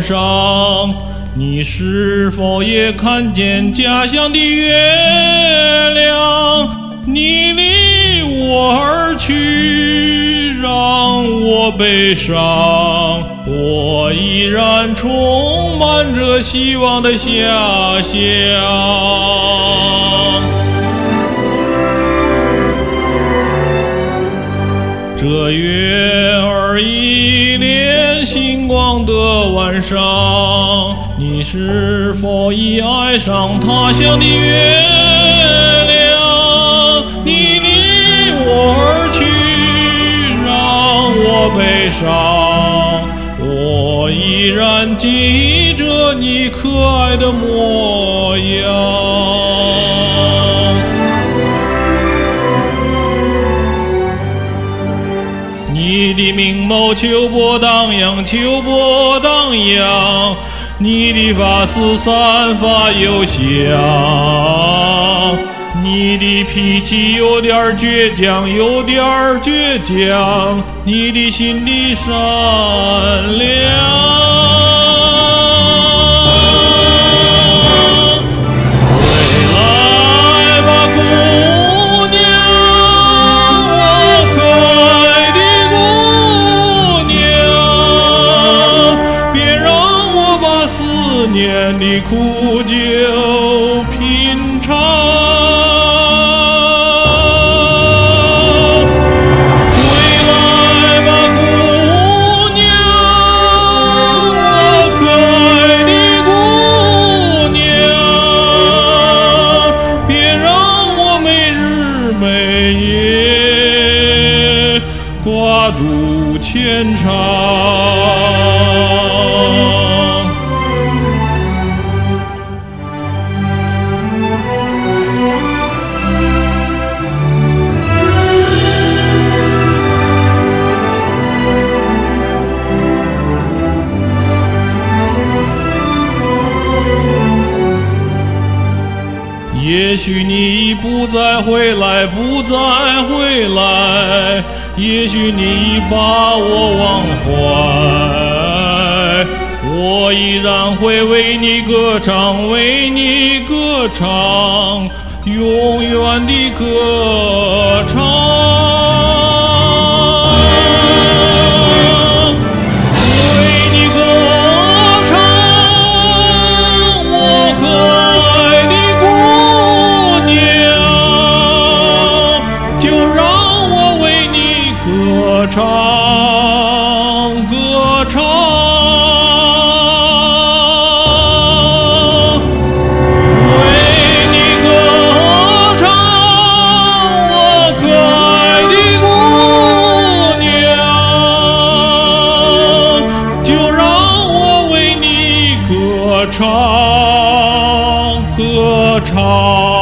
上，你是否也看见家乡的月亮？你离我而去，让我悲伤。我依然充满着希望的遐想。这月儿一连星光的晚上，你是否已爱上他乡的月亮？你离我而去，让我悲伤。我依然记着你可爱的模样。你的明眸秋波荡漾，秋波荡漾，你的发丝散发幽香，你的脾气有点倔强，有点倔强，你的心地善良。年的苦酒品尝，回来吧，姑娘，我可爱的姑娘，别让我每日每夜挂肚牵肠。也许你不再回来，不再回来，也许你把我忘怀，我依然会为你歌唱，为你歌唱，永远的歌唱。歌唱，歌唱，为你歌唱，我可爱的姑娘，就让我为你歌唱，歌唱。